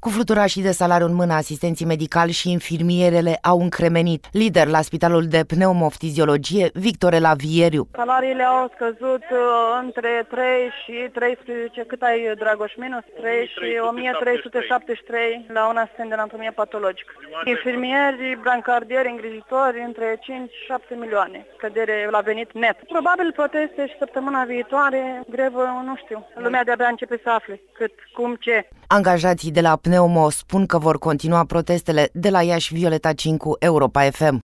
Cu fluturașii de salariu în mână, asistenții medicali și infirmierele au încremenit. Lider la Spitalul de Pneumoftiziologie, Victorela Vieriu. Salariile au scăzut între 3 și 13, cât ai, Dragoș, minus 3 și 1373 la un asistent de anatomie patologică. Infirmieri, brancardieri, îngrijitori, între 5 și 7 milioane, scădere la venit net. Probabil proteste și săptămâna viitoare, grevă, nu știu. Lumea de-abia începe să afle cât, cum, ce. Angajații de la Pneumo spun că vor continua protestele. De la Iași, Violeta Cincu, Europa FM.